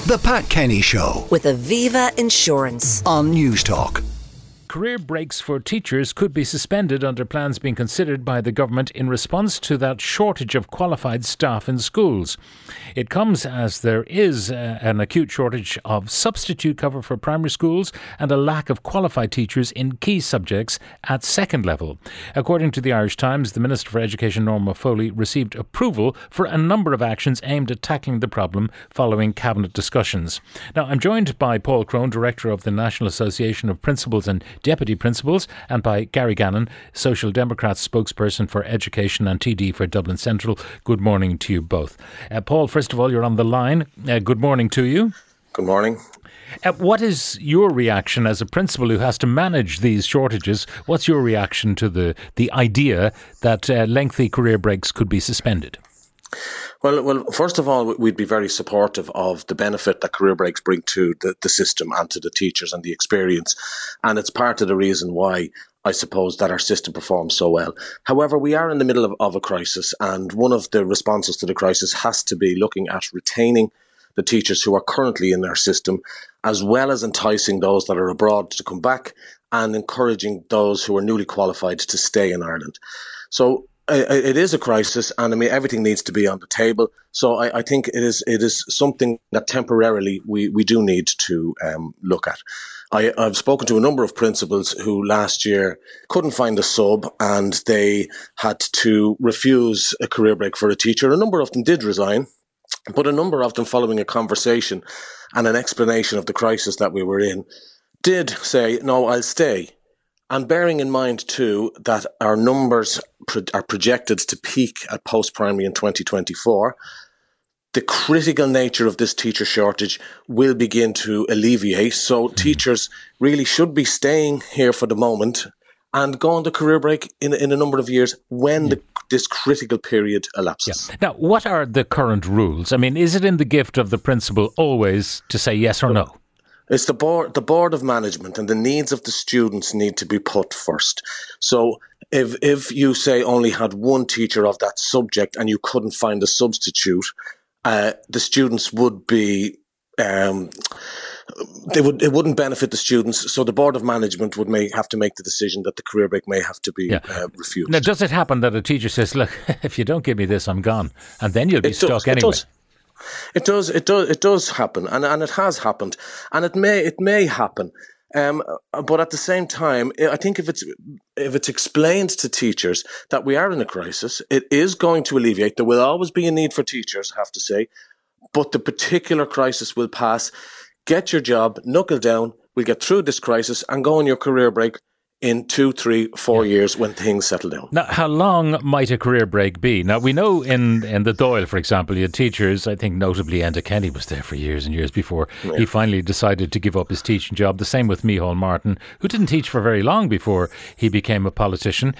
The Pat Kenny Show with Aviva Insurance on News Talk. Career breaks for teachers could be suspended under plans being considered by the government in response to that shortage of qualified staff in schools. It comes as there is an acute shortage of substitute cover for primary schools and a lack of qualified teachers in key subjects at second level. According to the Irish Times, the Minister for Education, Norma Foley, received approval for a number of actions aimed at tackling the problem following cabinet discussions. Now, I'm joined by Paul Crone, Director of the National Association of Principals and Deputy Principals, and by Gary Gannon, Social Democrats spokesperson for Education and TD for Dublin Central. Good morning to you both. Paul, first of all, you're on the line. Good morning to you. Good morning. What is your reaction as a principal who has to manage these shortages? What's your reaction to the idea that lengthy career breaks could be suspended? Well, first of all, we'd be very supportive of the benefit that career breaks bring to the system and to the teachers and the experience. And it's part of the reason why I suppose that our system performs so well. However, we are in the middle of a crisis, and one of the responses to the crisis has to be looking at retaining the teachers who are currently in our system, as well as enticing those that are abroad to come back and encouraging those who are newly qualified to stay in Ireland. So it is a crisis, and I mean everything needs to be on the table. So I think it is something that temporarily we do need to look at. I've spoken to a number of principals who last year couldn't find a sub, and they had to refuse a career break for a teacher. A number of them did resign, but a number of them, following a conversation and an explanation of the crisis that we were in, did say, "No, I'll stay." And bearing in mind, too, that our numbers are projected to peak at post-primary in 2024, the critical nature of this teacher shortage will begin to alleviate. So teachers really should be staying here for the moment and go on the career break in a number of years when this critical period elapses. Yeah. Now, what are the current rules? I mean, is it in the gift of the principal always to say yes or no? It's the board of management, and the needs of the students need to be put first. So if you say only had one teacher of that subject and you couldn't find a substitute, the students would be it wouldn't benefit the students. So the board of management may have to make the decision that the career break may have to be refused. Now, does it happen that a teacher says, "Look, if you don't give me this, I'm gone," and then you'll be stuck anyway? It does happen, and it has happened, and it may happen. But at the same time, I think if it's explained to teachers that we are in a crisis, it is going to alleviate. There will always be a need for teachers, I have to say, but the particular crisis will pass. Get your job, knuckle down. We'll get through this crisis and go on your career break in 2, 3, 4 years when things settle down. Now, how long might a career break be? Now, we know in the Dáil, for example, you had teachers, I think notably Enda Kenny was there for years and years before he finally decided to give up his teaching job. The same with Micheál Martin, who didn't teach for very long before he became a politician.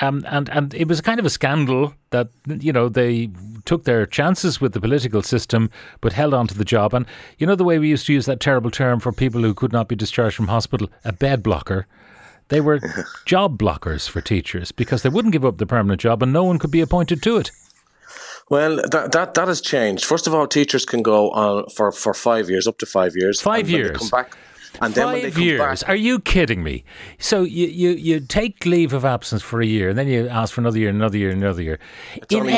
And it was kind of a scandal that, you know, they took their chances with the political system but held on to the job. And you know the way we used to use that terrible term for people who could not be discharged from hospital, a bed blocker? They were job blockers for teachers because they wouldn't give up the permanent job and no one could be appointed to it. Well, that has changed. First of all, teachers can go on for 5 years, up to 5 years. 5 years? They come back, and then when they come back... Are you kidding me? So you take leave of absence for a year and then you ask for another year, another year, another year. In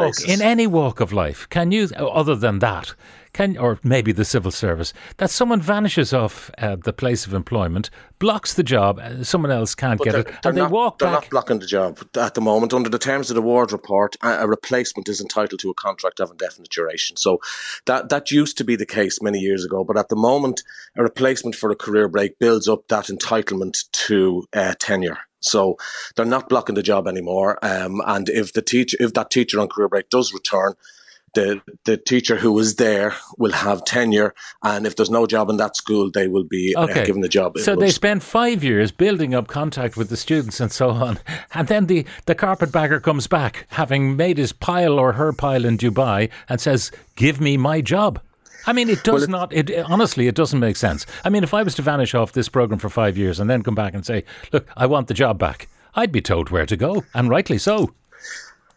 any walk of life, can you, other than that, or maybe the civil service, that someone vanishes off the place of employment, blocks the job, someone else can't get it, and they walk back. They're not blocking the job at the moment. Under the terms of the Ward report, a replacement is entitled to a contract of indefinite duration. So that used to be the case many years ago, but at the moment, a replacement for a career break builds up that entitlement to tenure. So they're not blocking the job anymore. And if that teacher on career break does return, the teacher who is there will have tenure, and if there's no job in that school, they will be given the job. So they spend 5 years building up contact with the students and so on, and then the carpetbagger comes back, having made his pile or her pile in Dubai, and says, "Give me my job." I mean, honestly, it doesn't make sense. I mean, if I was to vanish off this programme for 5 years and then come back and say, "Look, I want the job back," I'd be told where to go, and rightly so.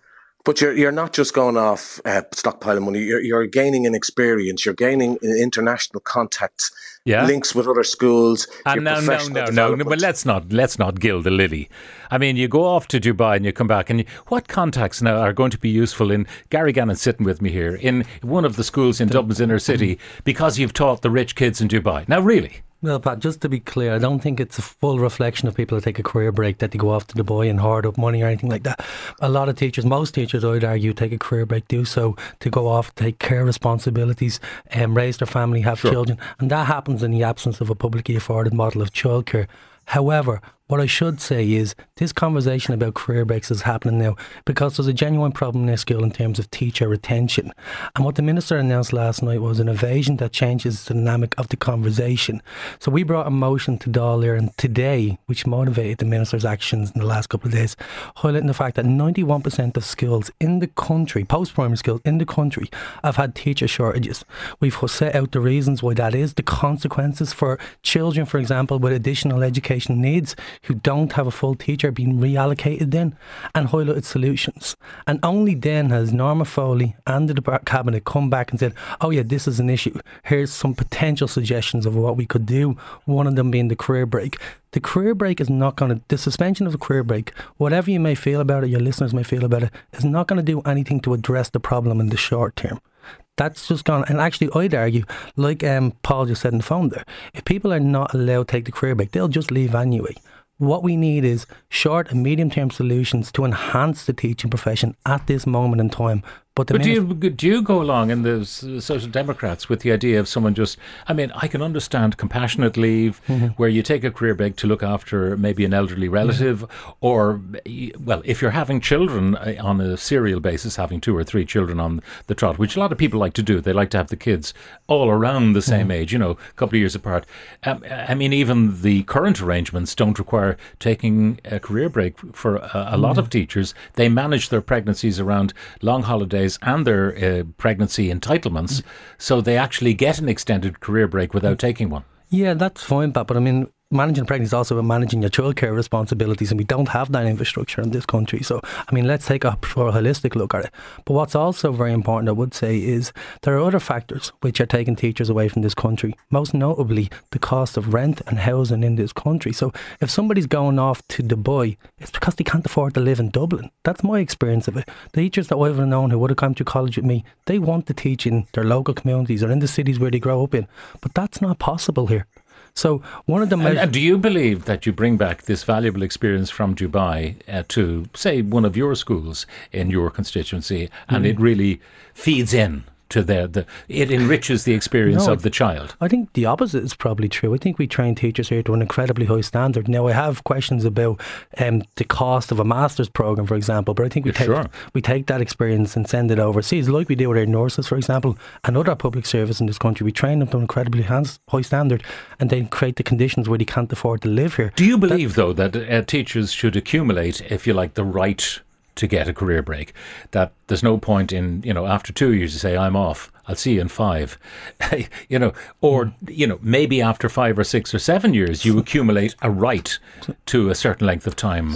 But you're not just going off stockpiling money. You're gaining an experience. You're gaining international contacts, links with other schools. And no. But let's not gild the lily. I mean, you go off to Dubai and you come back, and what contacts now are going to be useful in Gary Gannon's sitting with me here in one of the schools in Dublin's inner city because you've taught the rich kids in Dubai. Now, really. Well, Pat, just to be clear, I don't think it's a full reflection of people who take a career break that they go off to Dubai and hoard up money or anything like that. A lot of teachers, most teachers, I'd argue, take a career break, do so to go off, take care responsibilities, raise their family, have children. And that happens in the absence of a publicly afforded model of childcare. However, what I should say is this conversation about career breaks is happening now because there's a genuine problem in our school in terms of teacher retention. And what the Minister announced last night was an evasion that changes the dynamic of the conversation. So we brought a motion to Dáil Éireann today, which motivated the Minister's actions in the last couple of days, highlighting the fact that 91% of schools in the country, post-primary schools in the country, have had teacher shortages. We've set out the reasons why that is, the consequences for children, for example, with additional education needs, who don't have a full teacher being reallocated then, and highlighted solutions. And only then has Norma Foley and the Cabinet come back and said, oh yeah, this is an issue. Here's some potential suggestions of what we could do, one of them being the career break. The career break is not going to, the suspension of the career break, whatever you may feel about it, your listeners may feel about it, is not going to do anything to address the problem in the short term. That's just gone. And actually, I'd argue, like Paul just said on the phone there, if people are not allowed to take the career break, they'll just leave anyway. What we need is short and medium term solutions to enhance the teaching profession at this moment in time. But do you go along in the Social Democrats with the idea of someone just, I mean, I can understand compassionate leave where you take a career break to look after maybe an elderly relative or, well, if you're having children on a serial basis, having 2 or 3 children on the trot, which a lot of people like to do. They like to have the kids all around the same age, you know, a couple of years apart. I mean, even the current arrangements don't require taking a career break for a lot of teachers. They manage their pregnancies around long holidays and their pregnancy entitlements, so they actually get an extended career break without taking one. Yeah, that's fine, Pat, but I mean, managing pregnancy is also about managing your childcare responsibilities, and we don't have that infrastructure in this country. So, I mean, let's take a holistic look at it. But what's also very important, I would say, is there are other factors which are taking teachers away from this country, most notably the cost of rent and housing in this country. So if somebody's going off to Dubai, it's because they can't afford to live in Dublin. That's my experience of it. The teachers that I've known who would have come to college with me, they want to teach in their local communities or in the cities where they grow up in. But that's not possible here. So one of the and do you believe that you bring back this valuable experience from Dubai to, say, one of your schools in your constituency, and it really feeds in to it enriches the experience of the child? I think the opposite is probably true. I think we train teachers here to an incredibly high standard. Now, I have questions about the cost of a master's programme, for example, but I think we take that experience and send it overseas, like we do with our nurses, for example, and other public service in this country. We train them to an incredibly high standard and then create the conditions where they can't afford to live here. Do you believe, though, that teachers should accumulate, if you like, the right to get a career break, that there's no point in, you know, after 2 years you say, I'm off, I'll see you in 5, you know, or, you know, maybe after 5 or 6 or 7 years you accumulate a right to a certain length of time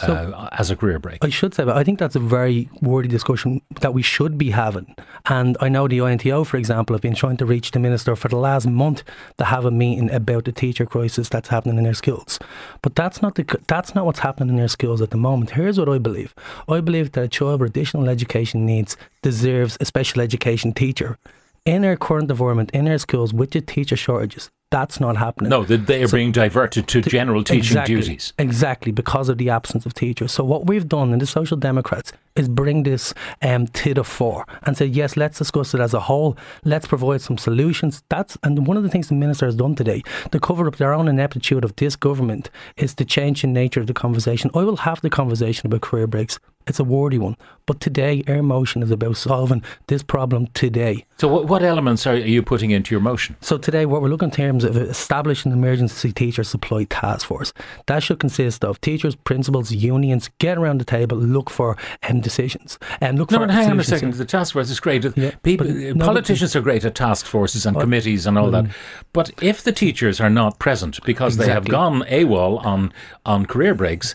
as a career break? I should say, but I think that's a very worthy discussion that we should be having. And I know the INTO, for example, have been trying to reach the Minister for the last month to have a meeting about the teacher crisis that's happening in their schools. But that's not what's happening in their schools at the moment. Here's what I believe. I believe that a child with additional education needs deserves a special education teacher. In our current environment, in our schools, with the teacher shortages, that's not happening. No, they are being diverted to general teaching duties. Exactly, because of the absence of teachers. So what we've done in the Social Democrats is bring this to the fore and say, yes, let's discuss it as a whole. Let's provide some solutions. And one of the things the Minister has done today to cover up their own ineptitude of this government is to change the nature of the conversation. I will have the conversation about career breaks. It's a wordy one. But today, our motion is about solving this problem today. So what elements are you putting into your motion? So today, what we're looking in terms of establishing an emergency teacher supply task force. That should consist of teachers, principals, unions, get around the table, look for decisions. And look for hang on a second. The task force is great. Politicians are great at task forces and committees and all that. But if the teachers are not present because they have gone AWOL on career breaks,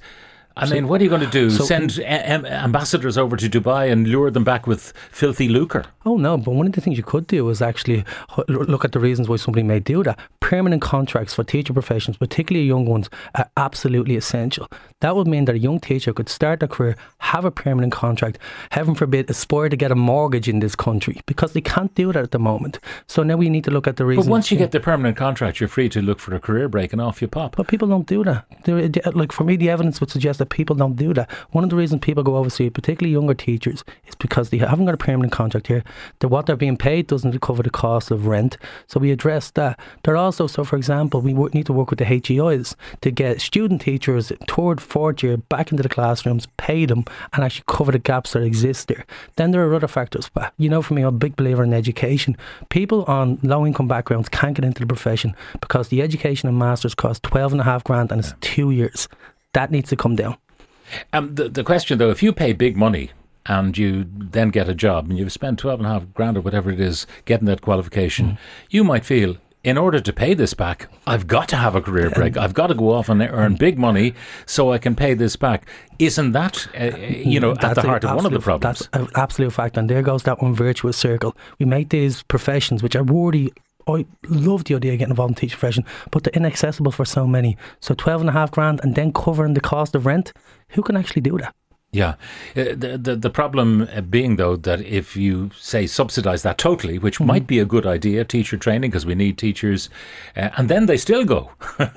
I mean, what are you going to do? Send ambassadors over to Dubai and lure them back with filthy lucre? Oh no, but one of the things you could do is actually look at the reasons why somebody may do that. Permanent contracts for teacher professions, particularly young ones, are absolutely essential. That would mean that a young teacher could start their career, have a permanent contract, heaven forbid, aspire to get a mortgage in this country, because they can't do that at the moment. So now we need to look at the reasons. But once you get the permanent contract, you're free to look for a career break and off you pop. But people don't do that. Like, for me, the evidence would suggest that people don't do that. One of the reasons people go overseas, particularly younger teachers, is because they haven't got a permanent contract here. What they're being paid doesn't cover the cost of rent. So we address that. They're also, so for example, we need to work with the HEIs to get student teachers third, fourth year back into the classrooms, pay them, and actually cover the gaps that exist there. Then there are other factors. But you know, for me, I'm a big believer in education. People on low income backgrounds can't get into the profession because the education and masters cost 12.5 grand and it's 2 years. That needs to come down. The question though, if you pay big money and you then get a job and you've spent 12.5 grand or whatever it is getting that qualification, you might feel, in order to pay this back, I've got to have a career break. I've got to go off and earn big money so I can pay this back. Isn't that, at the heart of one of the problems? That's an absolute fact. And there goes that one virtuous circle. We make these professions, which are worthy. I love the idea of getting involved in the teaching profession, but they're inaccessible for so many. So 12.5 grand and then covering the cost of rent, who can actually do that? Yeah. The problem being, though, that if you, say, subsidise that totally, which might be a good idea, teacher training, because we need teachers, and then they still go.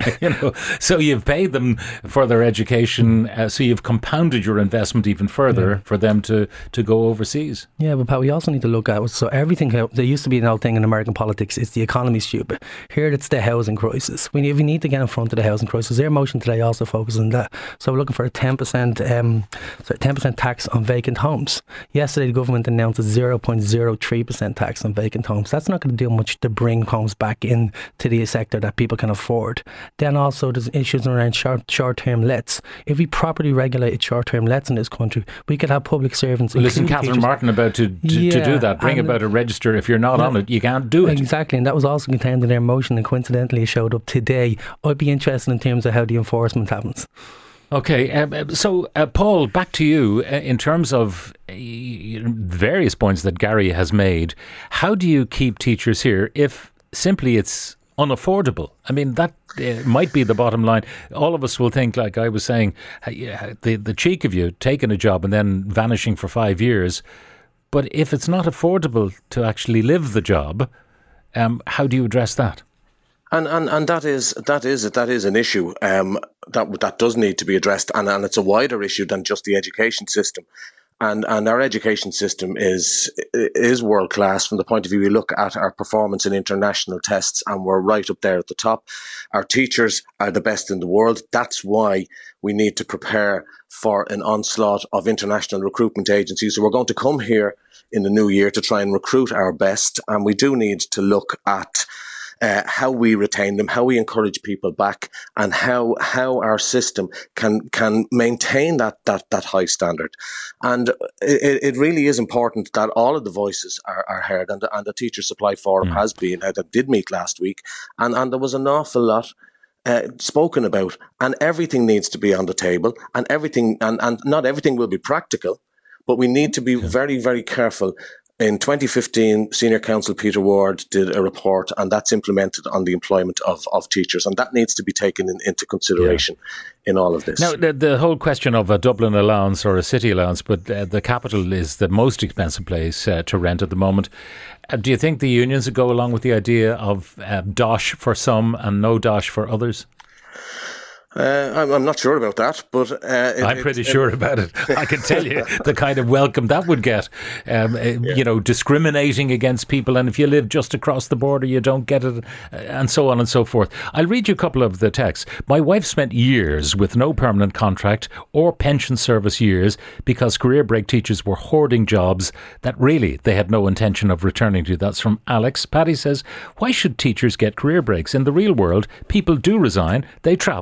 So you've paid them for their education, so you've compounded your investment even further for them to go overseas. Yeah, but Pat, we also need to look at, so everything, there used to be an old thing in American politics, it's the economy stupid. Here it's the housing crisis. We need to get in front of the housing crisis. Their motion today also focuses on that. So we're looking for a 10% 10% tax on vacant homes. Yesterday, the government announced a 0.03% tax on vacant homes. That's not going to do much to bring homes back in to the sector that people can afford. Then also, there's issues around short-term lets. If we properly regulated short-term lets in this country, we could have public servants. Well, isn't Catherine Martin about to do that? Bring about a register. If you're not on it, you can't do it. Exactly, and that was also contained in their motion, and coincidentally it showed up today. I'd be interested in terms of how the enforcement happens. Okay, so Paul, back to you. In terms of various points that Gary has made, how do you keep teachers here if simply it's unaffordable? I mean, that might be the bottom line. All of us will think, like I was saying, the cheek of you taking a job and then vanishing for 5 years. But if it's not affordable to actually live the job, how do you address that? And that is an issue that does need to be addressed, and it's a wider issue than just the education system. And our education system is world class from the point of view we look at our performance in international tests, and we're right up there at the top. Our teachers are the best in the world. That's why we need to prepare for an onslaught of international recruitment agencies. So we're going to come here in the new year to try and recruit our best, and we do need to look at how we retain them, how we encourage people back, and how our system can maintain that high standard. And it really is important that all of the voices are heard, and the Teacher Supply Forum has been, that did meet last week, and there was an awful lot spoken about, and everything needs to be on the table, and everything, and not everything will be practical, but we need to be very, very careful. In 2015, Senior Counsel Peter Ward did a report, and that's implemented on the employment of teachers, and that needs to be taken into consideration in all of this. Now, the whole question of a Dublin allowance or a city allowance, but the capital is the most expensive place to rent at the moment. Do you think the unions would go along with the idea of dosh for some and no dosh for others? I'm not sure about that, but I'm pretty sure about it. I can tell you the kind of welcome that would get. Discriminating against people, and if you live just across the border, you don't get it, and so on and so forth. I'll read you a couple of the texts. My wife spent years with no permanent contract or pension service years because career break teachers were hoarding jobs that really they had no intention of returning to. That's from Alex. Paddy says, why should teachers get career breaks? In the real world, people do resign, they travel,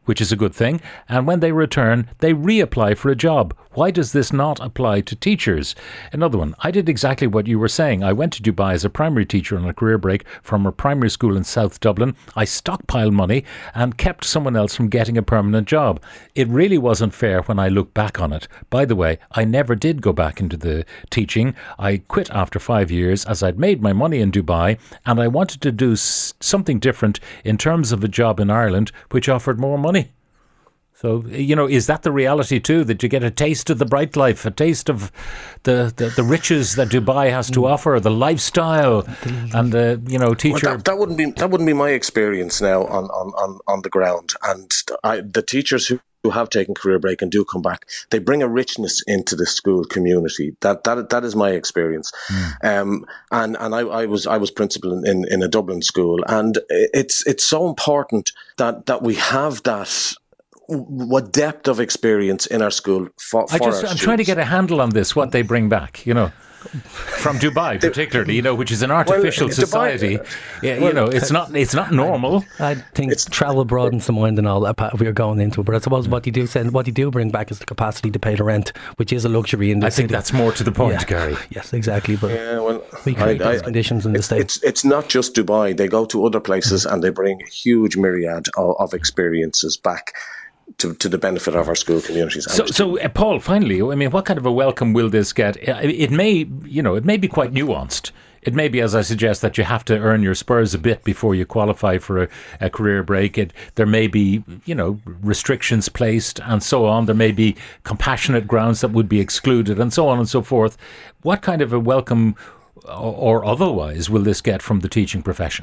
which is a good thing, and when they return, they reapply for a job. Why does this not apply to teachers? Another one. I did exactly what you were saying. I went to Dubai as a primary teacher on a career break from a primary school in South Dublin. I stockpiled money and kept someone else from getting a permanent job. It really wasn't fair when I look back on it. By the way, I never did go back into the teaching. I quit after 5 years as I'd made my money in Dubai, and I wanted to do something different in terms of a job in Ireland which offered more money. So, is that the reality too, that you get a taste of the bright life, a taste of the riches that Dubai has to offer, the lifestyle, and teacher? Well, that wouldn't be my experience now on the ground. And the teachers who have taken career break and do come back, they bring a richness into the school community. That is my experience. And I was principal in a Dublin school, and it's so important that we have that. What depth of experience in our school for our students. I'm trying to get a handle on this, what they bring back, from Dubai particularly, which is an artificial society. Dubai, it's not normal. I think travel broadens the mind and all that. We're going into it, but I suppose what you do bring back is the capacity to pay the rent, which is a luxury in this. I think that's more to the point, Gary. Yes, exactly. But we create those conditions in the States. It's not just Dubai. They go to other places and they bring a huge myriad of experiences back to the benefit of our school communities. So, Paul, finally, what kind of a welcome will this get? It may be quite nuanced. It may be, as I suggest, that you have to earn your spurs a bit before you qualify for a career break. There may be, restrictions placed and so on. There may be compassionate grounds that would be excluded and so on and so forth. What kind of a welcome or otherwise will this get from the teaching profession?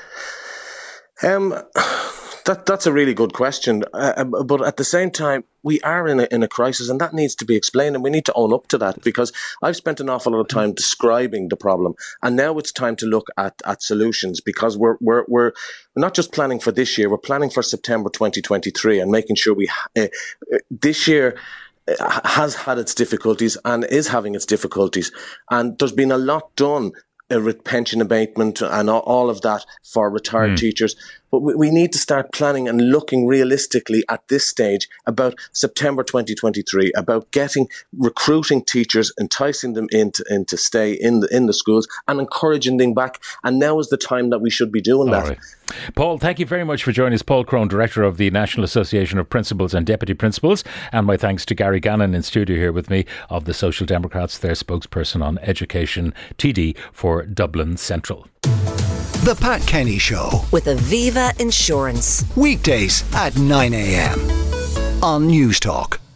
That's a really good question, but at the same time, we are in a crisis, and that needs to be explained, and we need to own up to that, because I've spent an awful lot of time describing the problem, and now it's time to look at solutions, because we're not just planning for this year, we're planning for September 2023 and making sure this year has had its difficulties and is having its difficulties, and there's been a lot done with pension abatement and all of that for retired teachers. But we need to start planning and looking realistically at this stage about September 2023, about recruiting teachers, enticing them in to stay in the schools and encouraging them back. And now is the time that we should be doing that. Right. Paul, thank you very much for joining us. Paul Crone, Director of the National Association of Principals and Deputy Principals. And my thanks to Gary Gannon in studio here with me of the Social Democrats, their spokesperson on education, TD for Dublin Central. The Pat Kenny Show with Aviva Insurance. Weekdays at 9 a.m. on News Talk.